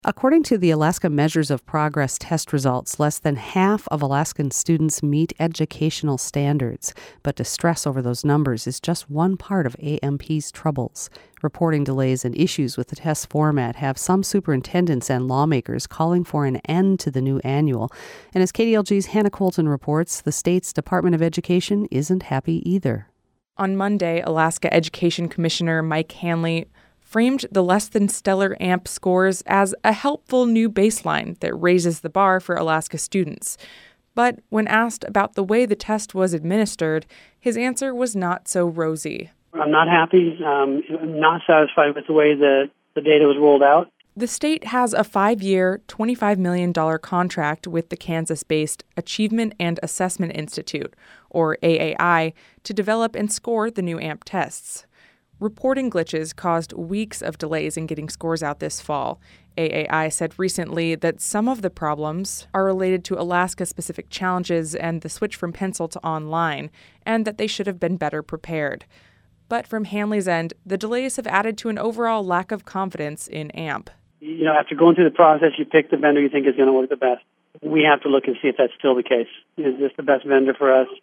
According to the Alaska Measures of Progress test results, less than half of Alaskan students meet educational standards. But distress over those numbers is just one part of AMP's troubles. Reporting delays and issues with the test format have some superintendents and lawmakers calling for an end to the new annual. And as KDLG's Hannah Colton reports, the state's Department of Education isn't happy either. On Monday, Alaska Education Commissioner Mike Hanley framed the less-than-stellar AMP scores as a helpful new baseline that raises the bar for Alaska students. But when asked about the way the test was administered, his answer was not so rosy. I'm not happy. I'm not satisfied with the way the data was rolled out. The state has a 5-year, $25 million contract with the Kansas-based Achievement and Assessment Institute, or AAI, to develop and score the new AMP tests. Reporting glitches caused weeks of delays in getting scores out this fall. AAI said recently that some of the problems are related to Alaska-specific challenges and the switch from pencil to online, and that they should have been better prepared. But from Hanley's end, the delays have added to an overall lack of confidence in AMP. After going through the process, you pick the vendor you think is going to work the best. We have to look and see if that's still the case. Is this the best vendor for us?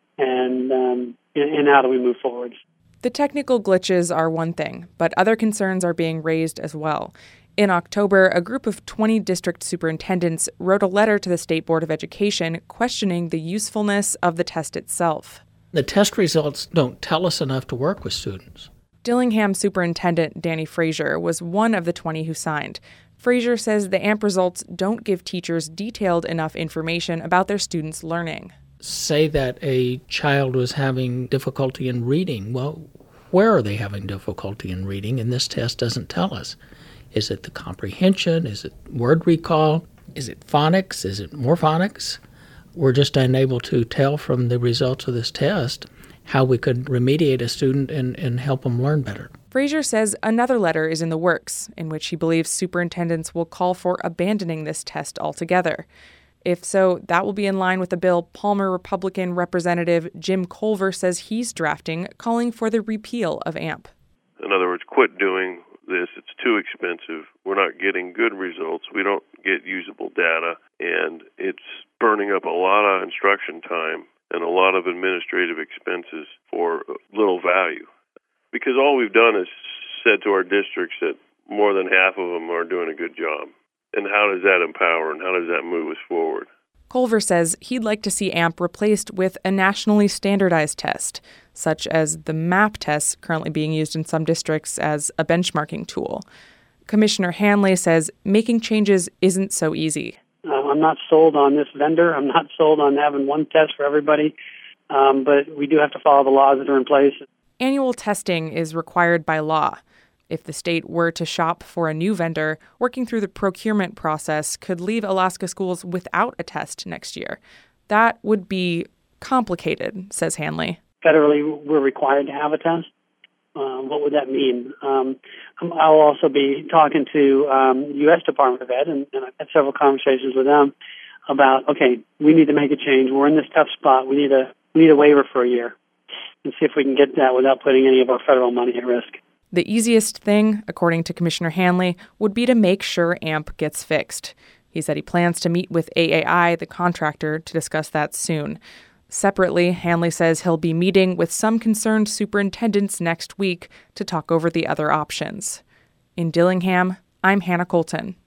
And how do we move forward? The technical glitches are one thing, but other concerns are being raised as well. In October, a group of 20 district superintendents wrote a letter to the State Board of Education questioning the usefulness of the test itself. The test results don't tell us enough to work with students. Dillingham Superintendent Danny Frazier was one of the 20 who signed. Frazier says the AMP results don't give teachers detailed enough information about their students' learning. Say that a child was having difficulty in reading. Well, where are they having difficulty in reading? And this test doesn't tell us. Is it the comprehension? Is it word recall? Is it phonics? Is it more phonics? We're just unable to tell from the results of this test how we could remediate a student and help them learn better. Frazier says another letter is in the works, in which he believes superintendents will call for abandoning this test altogether. If so, that will be in line with the bill Palmer Republican Representative Jim Culver says he's drafting, calling for the repeal of AMP. In other words, quit doing this. It's too expensive. We're not getting good results. We don't get usable data, and it's burning up a lot of instruction time and a lot of administrative expenses for little value. Because all we've done is said to our districts that more than half of them are doing a good job. And how does that empower and how does that move us forward? Culver says he'd like to see AMP replaced with a nationally standardized test, such as the MAP test currently being used in some districts as a benchmarking tool. Commissioner Hanley says making changes isn't so easy. I'm not sold on this vendor. I'm not sold on having one test for everybody, but we do have to follow the laws that are in place. Annual testing is required by law. If the state were to shop for a new vendor, working through the procurement process could leave Alaska schools without a test next year. That would be complicated, says Hanley. Federally, we're required to have a test. What would that mean? I'll also be talking to the U.S. Department of Ed, and I've had several conversations with them about, okay, we need to make a change. We're in this tough spot. We need a waiver for a year and see if we can get that without putting any of our federal money at risk. The easiest thing, according to Commissioner Hanley, would be to make sure AMP gets fixed. He said he plans to meet with AAI, the contractor, to discuss that soon. Separately, Hanley says he'll be meeting with some concerned superintendents next week to talk over the other options. In Dillingham, I'm Hannah Colton.